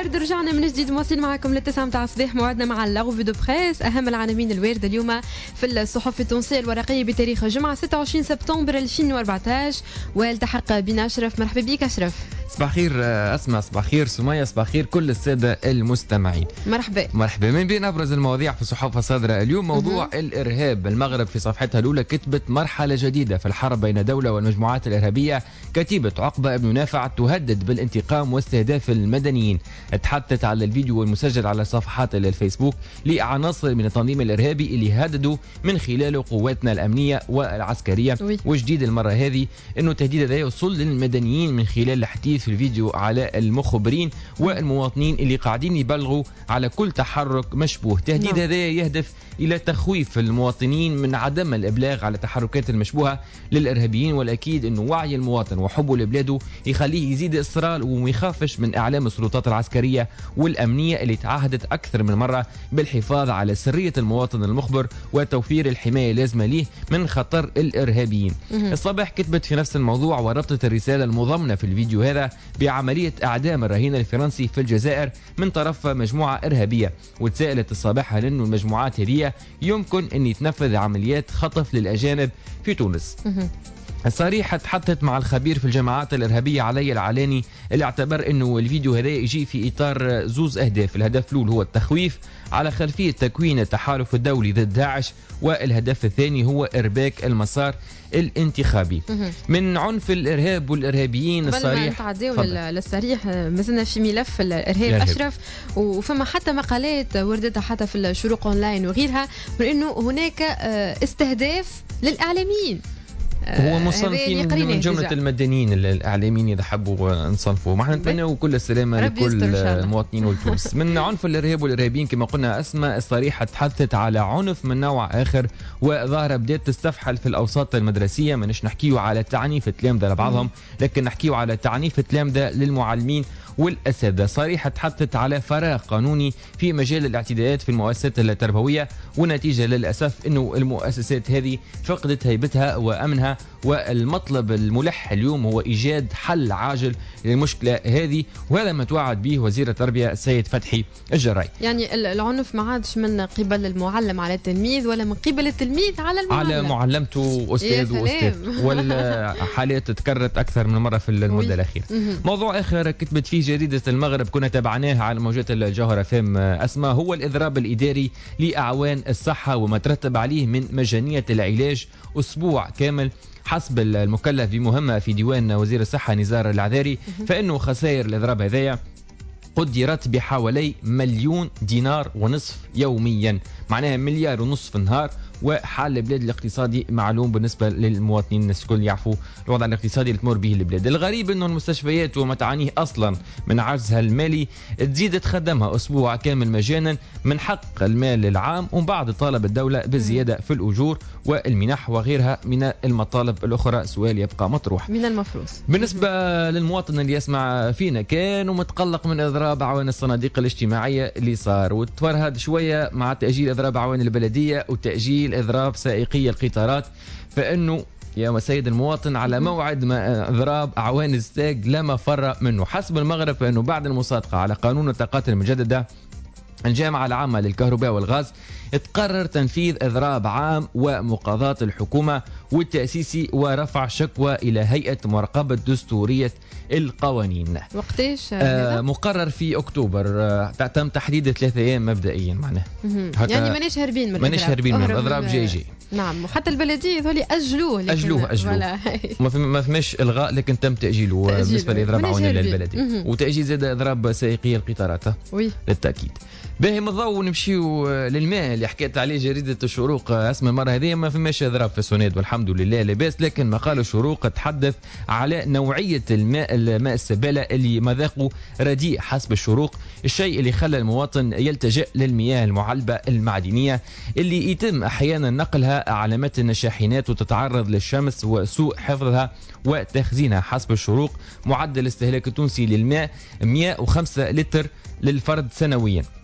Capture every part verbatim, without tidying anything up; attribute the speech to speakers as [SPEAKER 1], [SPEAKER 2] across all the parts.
[SPEAKER 1] الورد رجعنا من جديد مواصلين معكم للتسعة متاع الصباح. موعدنا مع لاغوفي دو بريس، اهم العناوين الوارده اليوم في الصحف التونسيه الورقيه بتاريخ الجمعه ستة وعشرين سبتمبر ألفين وأربعطاش. والتحق بنا اشرف. مرحبا بك اشرف.
[SPEAKER 2] صباح خير اسماء، صباح خير سمية، صباح خير كل الساده المستمعين.
[SPEAKER 1] مرحبا
[SPEAKER 2] مرحبا. من بين ابرز المواضيع في الصحف الصادره اليوم موضوع م- الارهاب. المغرب في صفحتها الاولى كتبت مرحله جديده في الحرب بين دوله والمجموعات الارهابيه. كتيبه عقبه بن نافع تهدد بالانتقام واستهداف المدنيين. تحدثت على الفيديو المسجل على صفحات الفيسبوك لعناصر من التنظيم الارهابي اللي هددوا من خلاله قواتنا الامنيه والعسكريه.
[SPEAKER 1] وي.
[SPEAKER 2] وجديد المره هذه انه التهديد هذا يوصل للمدنيين من خلال الحديث في الفيديو على المخبرين والمواطنين اللي قاعدين يبلغوا على كل تحرك مشبوه. تهديد هذا يهدف الى تخويف المواطنين من عدم الابلاغ على تحركات المشبوهه للارهابيين، والاكيد انه وعي المواطن وحبه لبلاده يخليه يزيد اصرار وما يخافش من اعلام السلطات العسكريه والامنيه اللي تعهدت اكثر من مره بالحفاظ على سريه المواطن المخبر وتوفير الحمايه اللازمه ليه من خطر الارهابيين. الصباح كتبت في نفس الموضوع وربطت الرساله المضمنه في الفيديو هذا بعمليه اعدام الرهين الفرنسي في الجزائر من طرف مجموعه ارهابيه، وتساءلت الصباح هل انه المجموعات هذه يمكن ان يتنفذ عمليات خطف للاجانب في تونس. الصريحة تحدثت مع الخبير في الجماعات الإرهابية علي العلاني اللي اعتبر أنه الفيديو هذا يجي في إطار زوز أهداف. الهدف الأول هو التخويف على خلفية تكوين التحالف الدولي ضد داعش، والهدف الثاني هو إرباك المسار الانتخابي. من عنف الإرهاب والإرهابيين الصريح
[SPEAKER 1] تعديوا للصريح مازلنا في ملف الإرهاب أشرف، وفما حتى مقالات وردتها حتى في الشروق أونلاين وغيرها من أنه هناك استهداف للإعلاميين.
[SPEAKER 2] هو مصنفين من جملة جزء. المدنيين الإعلاميين إذا حبوا نصنفوا. ما احنا نتمنى كل السلامة لكل المواطنين والتونس. من عنف الإرهاب والإرهابيين كما قلنا أسماء، الصريحة تحدثت على عنف من نوع آخر وظاهرة بدأت تستفحل في الأوساط المدرسية. منش نحكيو على تعنيف التلامذة لبعضهم، لكن نحكيو على تعنيف التلامذة للمعلمين والأساتذة. صريحة تحدثت على فراغ قانوني في مجال الاعتداءات في المؤسسات التربوية، ونتيجة للأسف أنه المؤسسات هذه فقدت هيبتها وأمنها، والمطلب الملح اليوم هو إيجاد حل عاجل للمشكلة هذه، وهذا ما توعد به وزير التربية السيد فتحي الجراي.
[SPEAKER 1] يعني العنف ما عادش من قبل المعلم على التلميذ ولا من قبل التلميذ على المعلم،
[SPEAKER 2] على معلمته أستاذ وأستاذ، والحالات تكررت أكثر من مرة في المدة الأخيرة. موضوع آخر كتبت فيه جريدة المغرب كنا تابعناها على موجات الجوهرة فام أسماء، هو الإضراب الإداري لأعوان الصحة وما ترتب عليه من مجانية العلاج أسبوع كامل. حسب المكلف بمهمة في ديوان وزير الصحة نزار العذاري، فإنه خسائر الإضراب هذايا قدرت بحوالي مليون دينار ونصف يوميا، معناها مليار ونصف النهار. وحال البلاد الاقتصادي معلوم بالنسبة للمواطنين، الناس الكل يعرفوا الوضع الاقتصادي اللي تمر به البلاد. الغريب انه المستشفيات وما تعانيه اصلا من عجزها المالي تزيد تخدمها اسبوع كامل مجانا من حق المال العام، ومن بعد طالب الدولة بالزيادة في الاجور والمنح وغيرها من المطالب الاخرى. سؤال يبقى مطروح
[SPEAKER 1] من المفروض
[SPEAKER 2] بالنسبة للمواطن اللي يسمع فينا كان ومتقلق من اضراب اعوان الصناديق الاجتماعية اللي صار، وتفرهد شوية مع تأجيل اضراب اعوان البلدية وتأجيل إضراب سائقي القطارات، فإنه يا سيد المواطن على موعد ما إضراب أعوان الساق لما فر منه. حسب المغرب فإنه بعد المصادقة على قانون الطاقات المجددة الجامعة العامة للكهرباء والغاز تقرر تنفيذ إضراب عام ومقاضاة الحكومة والتأسيسي ورفع شكوى إلى هيئة مراقبة دستورية القوانين.
[SPEAKER 1] وقتاش
[SPEAKER 2] آه مقرر في أكتوبر. آه تم تحديد ثلاثة أيام مبدئيا معناه.
[SPEAKER 1] يعني مانيش هاربين من
[SPEAKER 2] مانيش هاربين من الإضراب جاي جاي.
[SPEAKER 1] نعم، وحتى البلدية ذولي أجلوه
[SPEAKER 2] أجلوه أجلوه ما فماش إلغاء لكن تم تأجيله بالنسبة لإضراب عوان البلدية، وتأجيل زاد إضراب سائقي القطارات للتأكيد. باهي من الضوء نمشيو للماء اللي حكيت عليه جريدة الشروق. اسم المرة هذه ما فماش إضراب في السوناد والحمد لله لاباس، لكن مقال الشروق تحدث على نوعية الماء الماء السبالة اللي مذاقه رديء حسب الشروق، الشيء اللي خلى المواطن يلتجئ للمياه المعلبة المعدنية اللي يتم أحيانا نقلها على متن الشاحنات وتتعرض للشمس وسوء حفظها وتخزينها. حسب الشروق معدل الاستهلاك التونسي للماء مئة وخمسة لتر للفرد سنويا،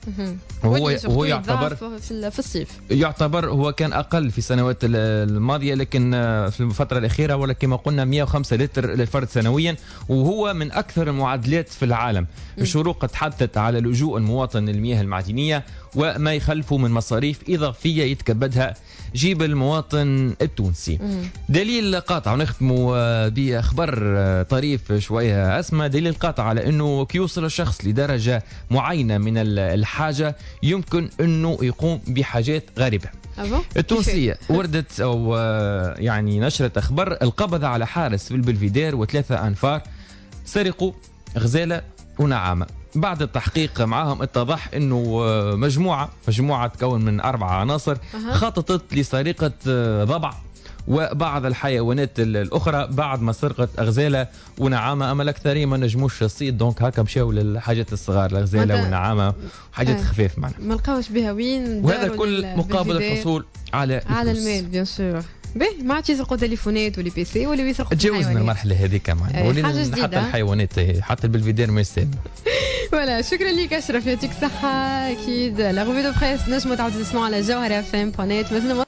[SPEAKER 2] وهو وهو يعتبر
[SPEAKER 1] في الصيف،
[SPEAKER 2] يعتبر هو كان اقل في السنوات الماضيه، لكن في الفتره الاخيره ولا كما قلنا مئة وخمسة لتر للفرد سنويا، وهو من اكثر المعدلات في العالم. الشروق تحدثت على لجوء المواطن للمياه المعدنيه وما يخلفه من مصاريف اضافيه يتكبدها جيب المواطن التونسي. دليل قاطع، ونختموا باخبار طريف شويه اسمى. دليل قاطع على انه كي يوصل الشخص لدرجه معينه من الحاجه يمكن انه يقوم بحاجات غريبه. التونسيه وردت او يعني نشرت اخبار القبض على حارس في البلفيدير وثلاثه انفار سرقوا غزاله ونعامه. بعد التحقيق معهم اتضح انه مجموعه مجموعه تكون من اربع عناصر خططت لسرقه ضبع وبعض الحيوانات الاخرى بعد ما سرقت غزاله ونعامه. اما الاكثرين ما نجموش الصيد، دونك هكا مشاو للحاجات الصغار، الغزاله والنعامه وحاجات خفيف معنا
[SPEAKER 1] ما لقاوش بها وين،
[SPEAKER 2] وهذا كل مقابل الحصول على
[SPEAKER 1] على المال بيان سور. باهي ما عادش يسرقوا تليفونات ولا بيسي ولا يسرقوا
[SPEAKER 2] تجاوزنا المرحله هذيك معنا، ولينا حتى الحيوانات حتى البلفيدير ما يستاهل.
[SPEAKER 1] ولا شكرا لك اشرف، يعطيك الصحه. اكيد لا غوفي دو بريس نجموا تعاودوا تسمعوا على جوهره اف ام بوانيت.